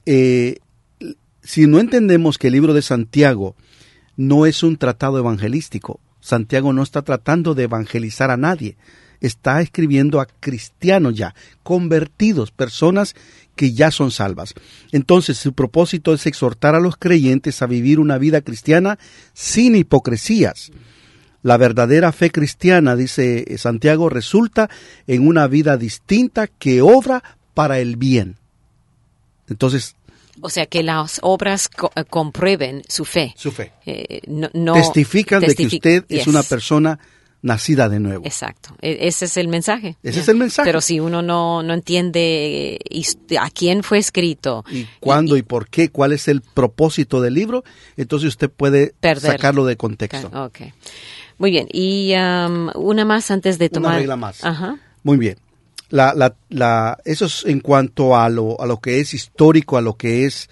si no entendemos que el libro de Santiago no es un tratado evangelístico, Santiago no está tratando de evangelizar a nadie, está escribiendo a cristianos ya, convertidos, personas que ya son salvas. Entonces, su propósito es exhortar a los creyentes a vivir una vida cristiana sin hipocresías. La verdadera fe cristiana, dice Santiago, resulta en una vida distinta que obra para el bien. Entonces, o sea, que las obras comprueben su fe. Su fe. Testifican de que usted es una persona nacida de nuevo. Exacto. Ese es el mensaje. Ese es el mensaje. Pero si uno no entiende a quién fue escrito. Y cuándo y por qué, cuál es el propósito del libro, entonces usted puede sacarlo de contexto. Okay. Muy bien. Y una más antes de tomar. Una regla más. Ajá. Muy bien. Eso es en cuanto a lo que es histórico, a lo que es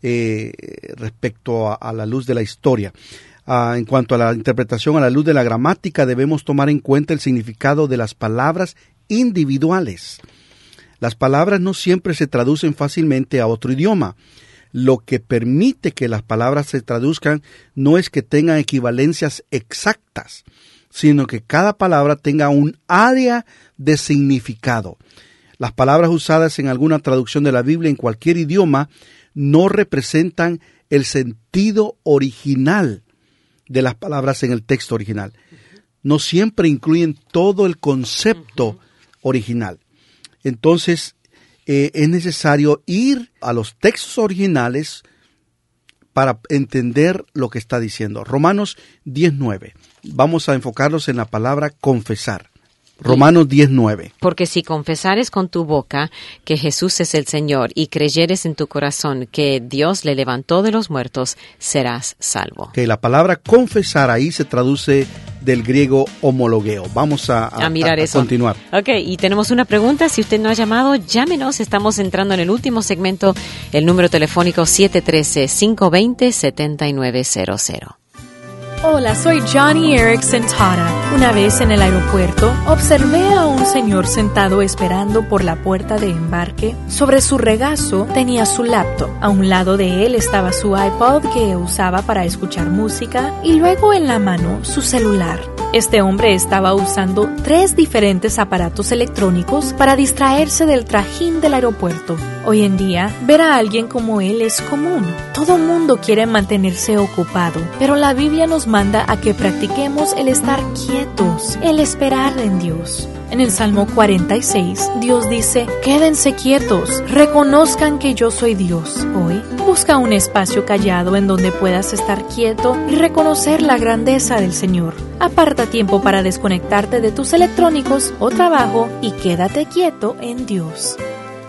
respecto a la luz de la historia. En cuanto a la interpretación a la luz de la gramática, debemos tomar en cuenta el significado de las palabras individuales. Las palabras no siempre se traducen fácilmente a otro idioma. Lo que permite que las palabras se traduzcan no es que tengan equivalencias exactas, sino que cada palabra tenga un área de significado. Las palabras usadas en alguna traducción de la Biblia en cualquier idioma no representan el sentido original de las palabras en el texto original. No siempre incluyen todo el concepto original. Entonces, es necesario ir a los textos originales para entender lo que está diciendo. Romanos 10:9. Vamos a enfocarnos en la palabra confesar. Romanos 10:9. Porque si confesares con tu boca que Jesús es el Señor y creyeres en tu corazón que Dios le levantó de los muertos, serás salvo. Que la palabra confesar ahí se traduce del griego homologueo. Vamos a mirar eso. Continuar. Ok, y tenemos una pregunta. Si usted no ha llamado, llámenos. Estamos entrando en el último segmento. El número telefónico 713-520-7900. Hola, soy Johnny Erickson Tara. Una vez en el aeropuerto, observé a un señor sentado esperando por la puerta de embarque. Sobre su regazo tenía su laptop. A un lado de él estaba su iPod que usaba para escuchar música y luego en la mano su celular. Este hombre estaba usando 3 diferentes aparatos electrónicos para distraerse del trajín del aeropuerto. Hoy en día, ver a alguien como él es común. Todo mundo quiere mantenerse ocupado, pero la Biblia nos manda a que practiquemos el estar quietos, el esperar en Dios. En el Salmo 46, Dios dice, quédense quietos, reconozcan que yo soy Dios. Hoy, busca un espacio callado en donde puedas estar quieto y reconocer la grandeza del Señor. Aparta tiempo para desconectarte de tus electrónicos o trabajo y quédate quieto en Dios.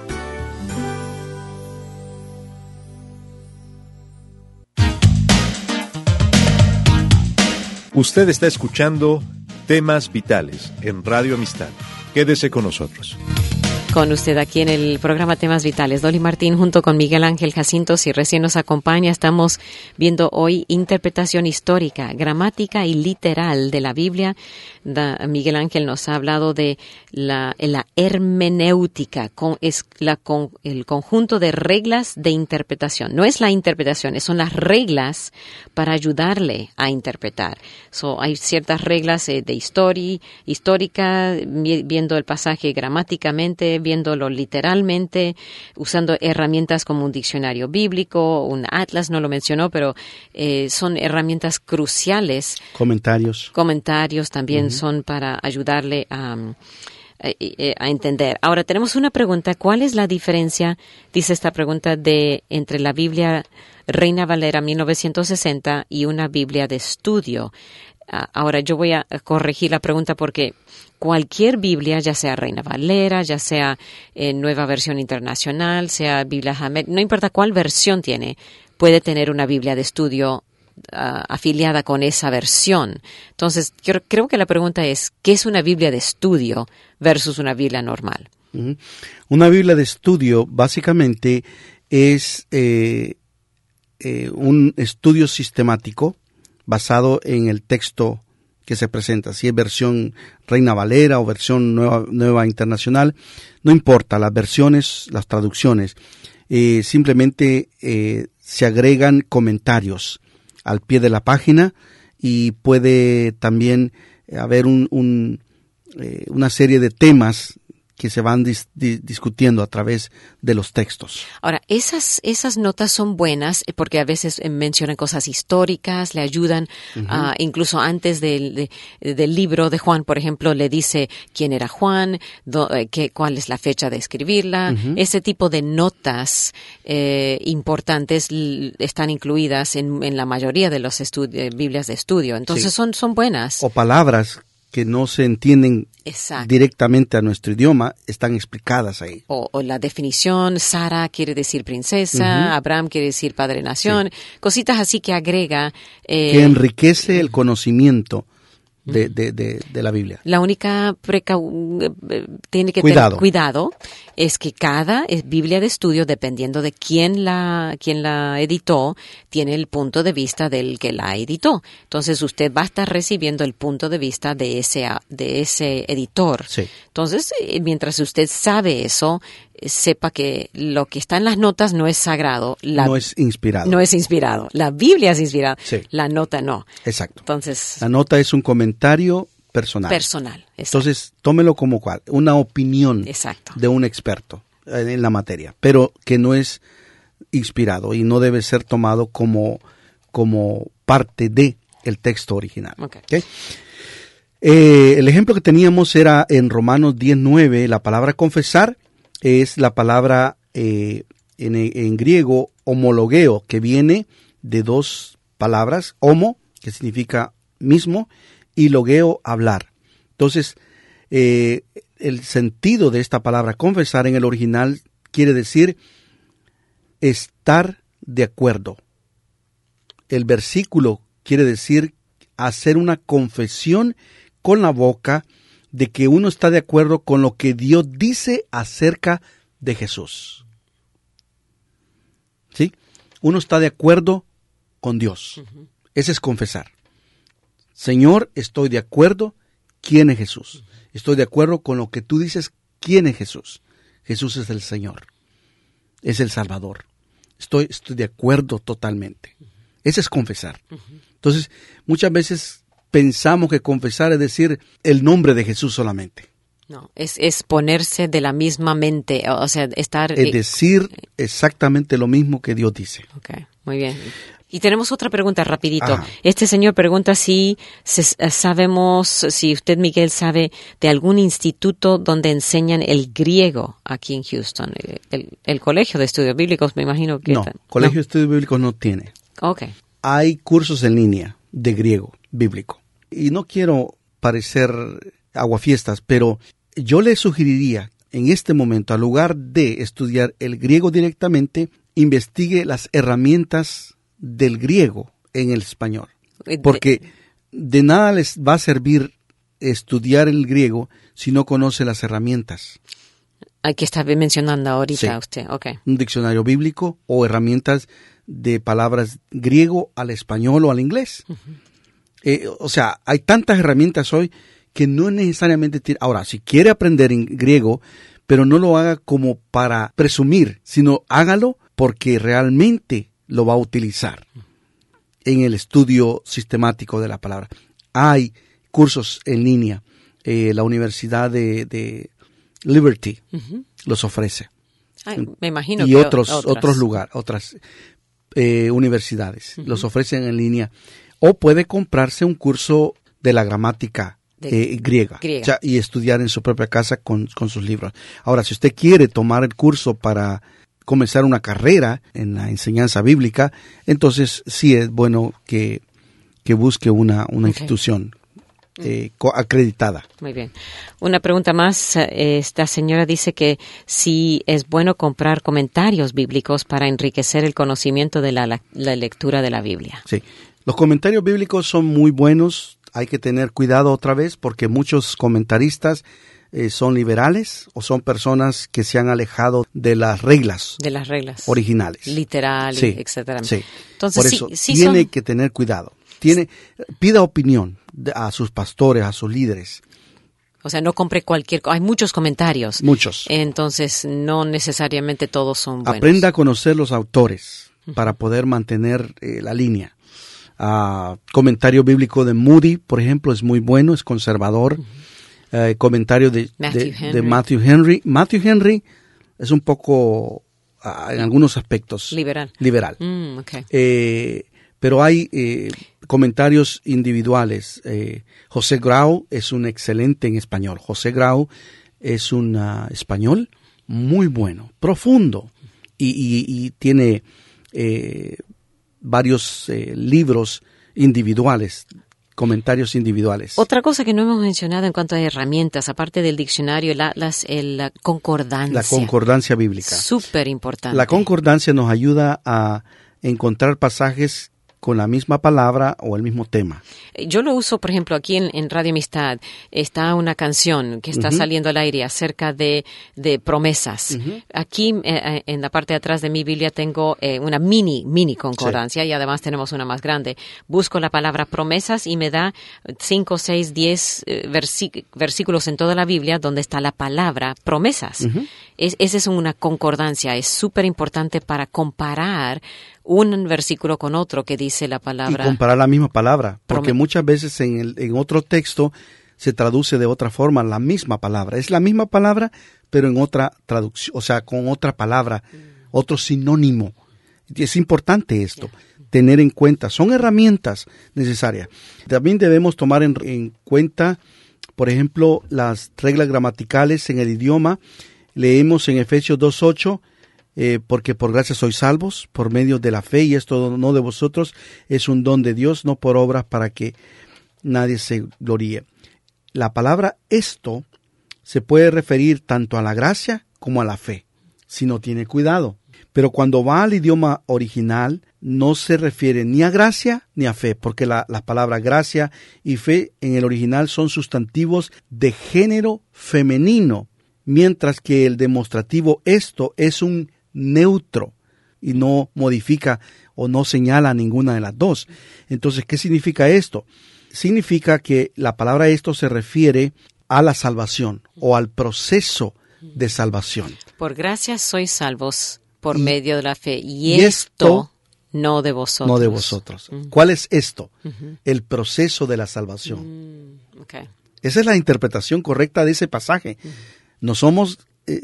Usted está escuchando Temas Vitales en Radio Amistad. Quédese con nosotros. con usted aquí en el programa Temas Vitales. Dolly Martín junto con Miguel Ángel Jacinto, si recién nos acompaña, estamos viendo hoy interpretación histórica, gramática y literal de la Biblia. Miguel Ángel nos ha hablado de la hermenéutica, el conjunto de reglas de interpretación. No es la interpretación, son las reglas para ayudarle a interpretar. Hay ciertas reglas de histórica, viendo el pasaje gramáticamente, viéndolo literalmente, usando herramientas como un diccionario bíblico, un atlas, no lo mencionó, pero son herramientas cruciales. Comentarios también son para ayudarle a entender. Ahora tenemos una pregunta. ¿Cuál es la diferencia, dice esta pregunta, entre la Biblia Reina Valera 1960 y una Biblia de estudio? Ahora yo voy a corregir la pregunta porque cualquier Biblia, ya sea Reina Valera, ya sea Nueva Versión Internacional, sea Biblia Hamed, no importa cuál versión tiene, puede tener una Biblia de estudio afiliada con esa versión. Entonces, creo que la pregunta es, ¿qué es una Biblia de estudio versus una Biblia normal? Una Biblia de estudio básicamente es un estudio sistemático basado en el texto que se presenta, si es versión Reina Valera o versión nueva internacional, no importa, las versiones, las traducciones, simplemente se agregan comentarios al pie de la página y puede también haber una serie de temas que se van discutiendo a través de los textos. Ahora, esas notas son buenas porque a veces mencionan cosas históricas, le ayudan, incluso antes del libro de Juan, por ejemplo, le dice quién era Juan, cuál es la fecha de escribirla. Ese tipo de notas importantes están incluidas en la mayoría de los Biblias de estudio. Entonces son buenas. O palabras que no se entienden directamente a nuestro idioma, están explicadas ahí. O la definición, Sara quiere decir princesa, Abraham quiere decir padre nación, cositas así que agrega. Que enriquece el conocimiento de la Biblia. La única tiene que tener cuidado es que cada Biblia de estudio, dependiendo de quién la editó, tiene el punto de vista del que la editó. Entonces usted va a estar recibiendo el punto de vista de ese editor. Sí. Entonces, mientras usted sabe eso, sepa que lo que está en las notas no es sagrado. No es inspirado. No es inspirado. La Biblia es inspirada. Sí. La nota no. Exacto. Entonces, la nota es un comentario personal. Exacto. Entonces, tómelo como una opinión de un experto en la materia, pero que no es inspirado y no debe ser tomado como parte de el texto original. Okay. El ejemplo que teníamos era en Romanos 10:9, la palabra confesar es la palabra en griego homologeo, que viene de dos palabras, homo, que significa mismo, y logeo, hablar. Entonces, el sentido de esta palabra confesar en el original quiere decir estar de acuerdo. El versículo quiere decir hacer una confesión con la boca de que uno está de acuerdo con lo que Dios dice acerca de Jesús. ¿Sí? Uno está de acuerdo con Dios. Ese es confesar. Señor, estoy de acuerdo, ¿quién es Jesús? Estoy de acuerdo con lo que tú dices, ¿quién es Jesús? Jesús es el Señor, es el Salvador. Estoy de acuerdo totalmente. Ese es confesar. Entonces, muchas veces pensamos que confesar es decir el nombre de Jesús solamente. No, es ponerse de la misma mente, o sea, estar... Es decir exactamente lo mismo que Dios dice. Ok, muy bien. Y tenemos otra pregunta rapidito. Ajá. Este señor pregunta si usted, Miguel, sabe de algún instituto donde enseñan el griego aquí en Houston. El Colegio de Estudios Bíblicos, me imagino que... No, Colegio de Estudios Bíblicos no tiene. Okay. Hay cursos en línea de griego bíblico. Y no quiero parecer aguafiestas, pero yo le sugeriría en este momento, al lugar de estudiar el griego directamente, investigue las herramientas del griego en el español. Porque de nada les va a servir estudiar el griego si no conoce las herramientas. Aquí está mencionando ahorita Sí. usted. Okay. Un diccionario bíblico o herramientas de palabras griego al español o al inglés. O sea, hay tantas herramientas hoy que no necesariamente tiene. Ahora, si quiere aprender en griego, pero no lo haga como para presumir, sino hágalo porque realmente lo va a utilizar en el estudio sistemático de la palabra. Hay cursos en línea. La Universidad de Liberty los ofrece. Ay, me imagino Y que otros lugares, otras universidades los ofrecen en línea. O puede comprarse un curso de la gramática griega. O sea, y estudiar en su propia casa con sus libros. Ahora, si usted quiere tomar el curso para comenzar una carrera en la enseñanza bíblica, entonces sí es bueno que busque una institución acreditada. Muy bien. Una pregunta más. Esta señora dice que si es bueno comprar comentarios bíblicos para enriquecer el conocimiento de la lectura de la Biblia. Sí. Los comentarios bíblicos son muy buenos. Hay que tener cuidado otra vez porque muchos comentaristas son liberales o son personas que se han alejado de las reglas originales. Literal, sí, etcétera. Sí. Entonces, por eso tiene que tener cuidado. Pida opinión a sus pastores, a sus líderes. O sea, no compre cualquier cosa. Hay muchos comentarios. Muchos. Entonces, no necesariamente todos son buenos. Aprenda a conocer los autores para poder mantener la línea. Comentario bíblico de Moody, por ejemplo, es muy bueno, es conservador. Comentario de Matthew Henry. Matthew Henry es un poco, en algunos aspectos, liberal. Okay. Pero hay comentarios individuales. José Grau es un excelente en español. José Grau es un español muy bueno, profundo, y tiene varios libros individuales, comentarios individuales. Otra cosa que no hemos mencionado en cuanto a herramientas, aparte del diccionario, la concordancia. La concordancia bíblica. Súper importante. La concordancia nos ayuda a encontrar pasajes con la misma palabra o el mismo tema. Yo lo uso, por ejemplo, aquí en Radio Amistad. Está una canción que está saliendo al aire acerca de promesas. Aquí, en la parte de atrás de mi Biblia, tengo una mini concordancia, y además tenemos una más grande. Busco la palabra promesas y me da 5, 6, 10 versículos en toda la Biblia donde está la palabra promesas. Esa es una concordancia. Es súper importante para comparar un versículo con otro que dice la palabra. Y comparar la misma palabra, porque muchas veces en otro texto se traduce de otra forma la misma palabra. Es la misma palabra, pero en otra traducción, o sea, con otra palabra, otro sinónimo. Es importante esto, tener en cuenta. Son herramientas necesarias. También debemos tomar en cuenta, por ejemplo, las reglas gramaticales en el idioma. Leemos en Efesios 2:8, porque por gracia sois salvos, por medio de la fe, y esto no de vosotros, es un don de Dios, no por obras para que nadie se gloríe. La palabra esto se puede referir tanto a la gracia como a la fe, si no tiene cuidado. Pero cuando va al idioma original, no se refiere ni a gracia ni a fe, porque las palabras gracia y fe en el original son sustantivos de género femenino, mientras que el demostrativo esto es un neutro y no modifica o no señala ninguna de las dos. Entonces, ¿qué significa esto? Significa que la palabra esto se refiere a la salvación o al proceso de salvación. Por gracia sois salvos por medio de la fe, y esto no de vosotros. No de vosotros. ¿Cuál es esto? El proceso de la salvación. Okay. Esa es la interpretación correcta de ese pasaje. No somos,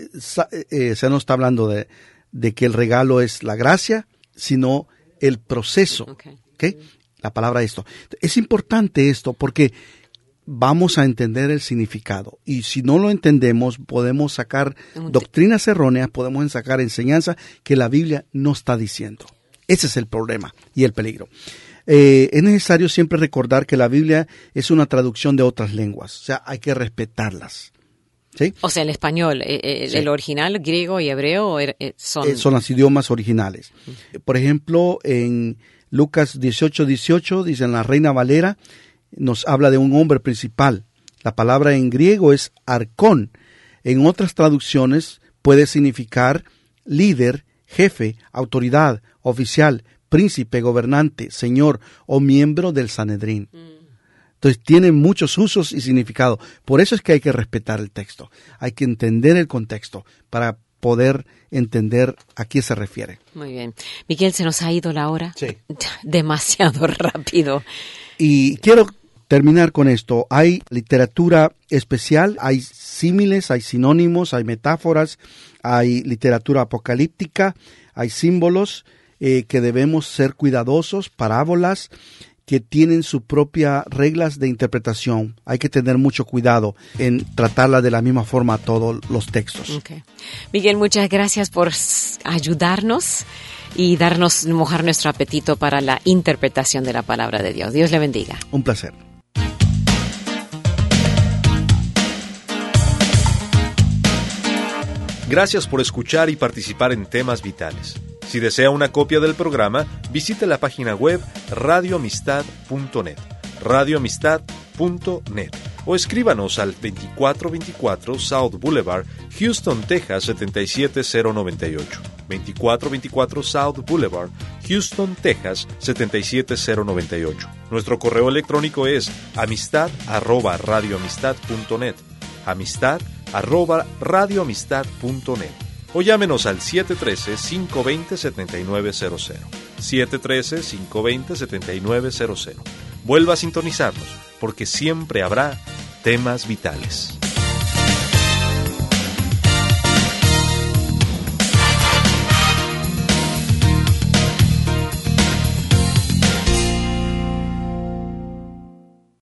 se no está hablando de que el regalo es la gracia, sino el proceso. ¿Okay? La palabra esto. Es importante esto porque vamos a entender el significado. Y si no lo entendemos, podemos sacar doctrinas erróneas, podemos sacar enseñanza que la Biblia no está diciendo. Ese es el problema y el peligro. Es necesario siempre recordar que la Biblia es una traducción de otras lenguas. O sea, hay que respetarlas. ¿Sí? O sea, el español, el original, griego y hebreo son los idiomas originales. Por ejemplo, en Lucas 18:18, dice en la Reina Valera, nos habla de un hombre principal. La palabra en griego es arcón. En otras traducciones puede significar líder, jefe, autoridad, oficial, príncipe, gobernante, señor o miembro del Sanedrín. Entonces tiene muchos usos y significado. Por eso es que hay que respetar el texto. Hay que entender el contexto para poder entender a qué se refiere. Muy bien. Miguel, ¿se nos ha ido la hora? Sí. Demasiado rápido. Y quiero terminar con esto. Hay literatura especial, hay símiles, hay sinónimos, hay metáforas, hay literatura apocalíptica, hay símbolos que debemos ser cuidadosos, parábolas que tienen sus propias reglas de interpretación. Hay que tener mucho cuidado en tratarla de la misma forma a todos los textos. Okay. Miguel, muchas gracias por ayudarnos y mojar nuestro apetito para la interpretación de la palabra de Dios. Dios le bendiga. Un placer. Gracias por escuchar y participar en Temas Vitales. Si desea una copia del programa, visite la página web radioamistad.net, radioamistad.net, o escríbanos al 2424 South Boulevard, Houston, Texas 77098. 2424 South Boulevard, Houston, Texas 77098. Nuestro correo electrónico es amistad@radioamistad.net, amistad@radioamistad.net. O llámenos al 713-520-7900. 713-520-7900. Vuelva a sintonizarnos, porque siempre habrá temas vitales.